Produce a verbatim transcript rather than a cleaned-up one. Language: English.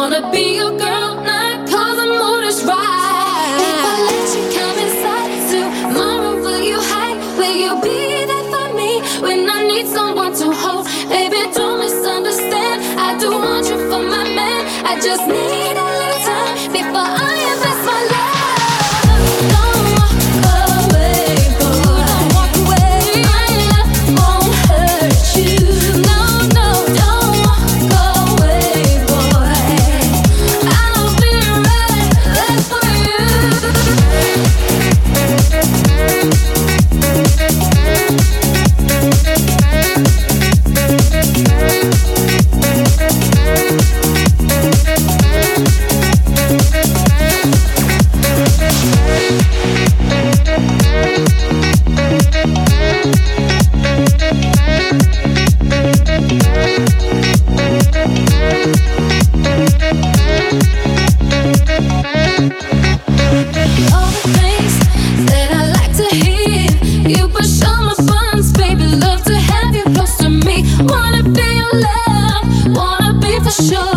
Wanna be your girl, not 'cause the mood is right. If I let you come inside tomorrow, will you hide? Will you be there for me when I need someone to hold? Baby, don't misunderstand, I do want you for my man. I just need a little time before I invest my love. Don't walk away, boy. Don't walk away. My love won't hurt you. No, no, don't walk away, boy. I'll be right there for you. All the things that I like to hear, you push all my buttons, baby. Love to have you close to me. Wanna be your love, wanna be for sure.